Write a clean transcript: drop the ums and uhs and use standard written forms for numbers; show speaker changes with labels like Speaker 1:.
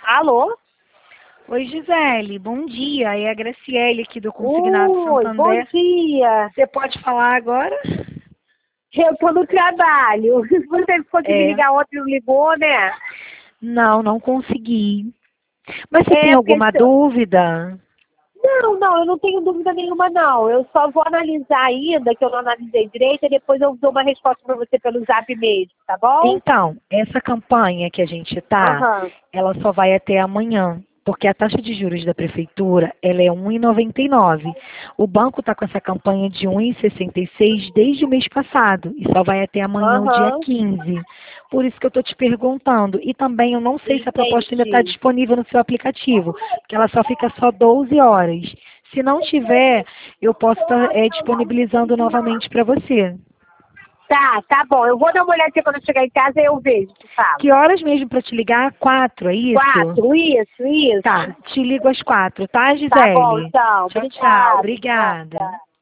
Speaker 1: Alô?
Speaker 2: Oi, Gisele, bom dia. É a Graciele aqui do Consignado
Speaker 1: Oi, bom
Speaker 2: Santander.
Speaker 1: dia.
Speaker 2: Você pode falar agora?
Speaker 1: Eu tô no trabalho. Você ficou de me
Speaker 2: É.
Speaker 1: ligar ontem, não ligou, né?
Speaker 2: Não consegui. Mas você tem
Speaker 1: Porque...
Speaker 2: alguma dúvida?
Speaker 1: Não, eu não tenho dúvida nenhuma, não. Eu só vou analisar ainda, que eu não analisei direito, e depois eu dou uma resposta para você pelo zap mesmo, tá bom?
Speaker 2: Então, essa campanha que a gente tá,
Speaker 1: Aham.
Speaker 2: ela só vai até amanhã, porque a taxa de juros da prefeitura, ela é 1,99. O banco está com essa campanha de 1,66 desde o mês passado, e só vai até amanhã, o dia
Speaker 1: Aham.
Speaker 2: 15. Por isso que eu estou te perguntando. E também eu não sei se a proposta ainda está
Speaker 1: Entendi.
Speaker 2: disponível no seu aplicativo, porque ela só fica só 12 horas. Se não tiver, eu posso estar disponibilizando novamente para você.
Speaker 1: Tá bom. Eu vou dar uma olhadinha quando eu chegar em casa e eu vejo, te falo.
Speaker 2: Que horas mesmo para te ligar? 4, é isso?
Speaker 1: 4, isso.
Speaker 2: Tá, te ligo às 4, tá,
Speaker 1: Tá bom,
Speaker 2: Gisele?
Speaker 1: então.
Speaker 2: Tchau, tchau.
Speaker 1: Obrigada.
Speaker 2: Obrigada.
Speaker 1: Tchau.